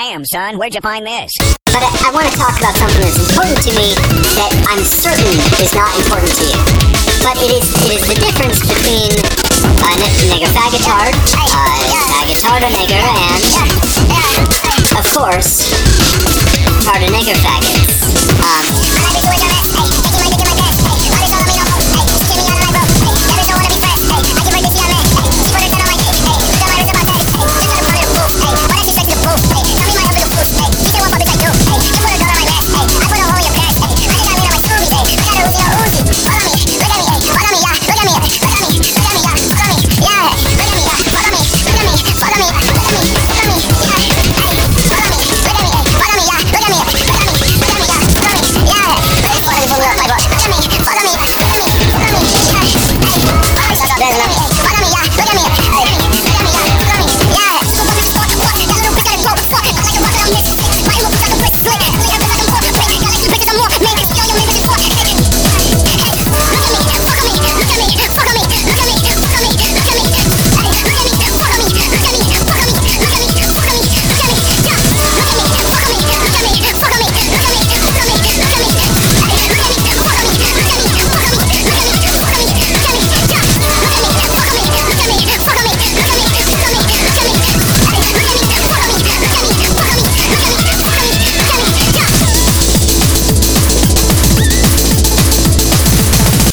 Damn, son, where'd you find this? But I want to talk about something that's important to me that I'm certain is not important to you. But it is the difference between nigger faggotard, faggotard nigger, and, of course, tarda nigger faggot.